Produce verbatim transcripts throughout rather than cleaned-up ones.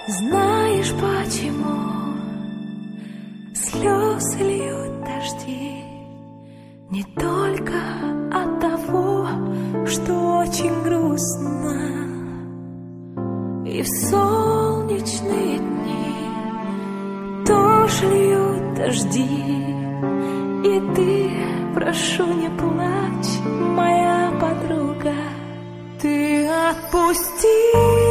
Знаешь, почему слезы льют дожди? Не только от того, что очень грустно, и в солнечные дни тоже льют дожди. И ты, прошу, не плачь, моя подруга. Ты отпусти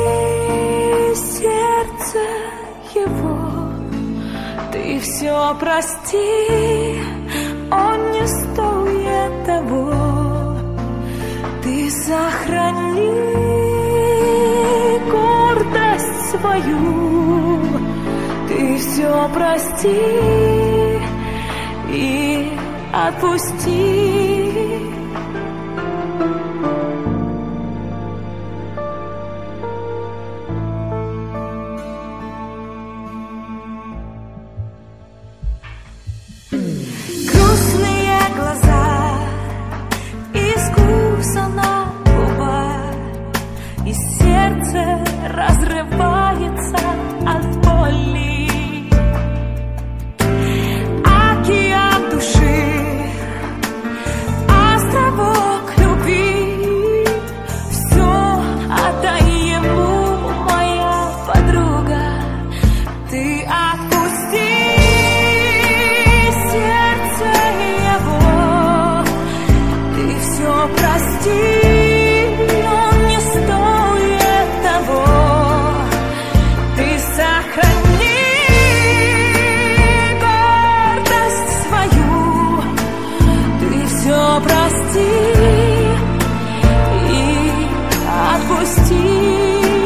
сердце его, ты все прости, он не стоит того. Ты сохрани гордость свою, ты все прости и отпусти. Грустные глаза, искусана губа, и сердце разрывается от боли. Океан души, островок любви, все отдай ему, моя подруга. Ты отпусти сердце его, ты все прости, он не стоит того. Ты сохрани гордость свою, ты все прости и отпусти.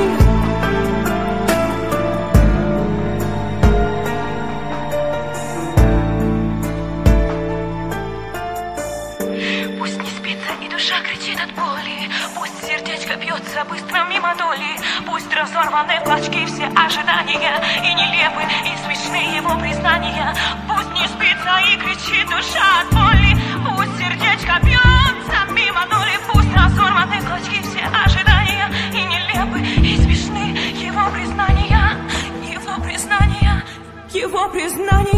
Пусть не спится и душа кричит от боли, пусть сердечко бьется быстро мимо доли, пусть разорваны в клочки все ожидания, и нелепы, и смешные его признания. Пусть не спится и кричит душа от боли, пусть сердечко бьется мимо доли, пусть разорваны в клочки все ожидания, и нелепы, и смешные его признания, его признания, его признания.